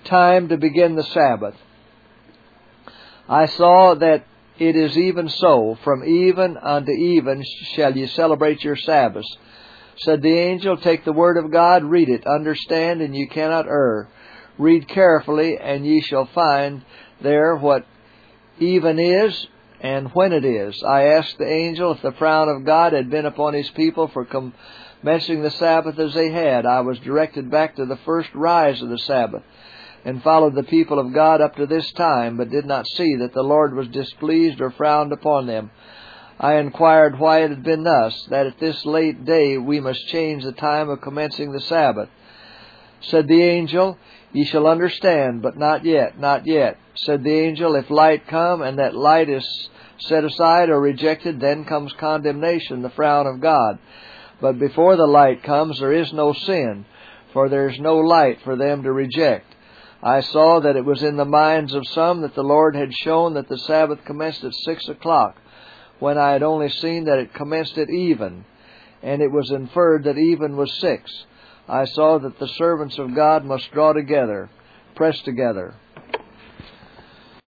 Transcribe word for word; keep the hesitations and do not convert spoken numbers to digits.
time to begin the Sabbath. I saw that it is even so. From even unto even shall ye celebrate your Sabbaths. Said the angel, take the word of God, read it, understand, and you cannot err. Read carefully, and ye shall find there what even is, and when it is. I asked the angel if the frown of God had been upon His people for commencing the Sabbath as they had. I was directed back to the first rise of the Sabbath, and followed the people of God up to this time, but did not see that the Lord was displeased or frowned upon them. I inquired why it had been thus, that at this late day we must change the time of commencing the Sabbath. Said the angel, ye shall understand, but not yet, not yet. Said the angel, if light come, and that light is set aside or rejected, then comes condemnation, the frown of God. But before the light comes, there is no sin, for there is no light for them to reject. I saw that it was in the minds of some that the Lord had shown that the Sabbath commenced at six o'clock, when I had only seen that it commenced at even, and it was inferred that even was six. I saw that the servants of God must draw together, press together.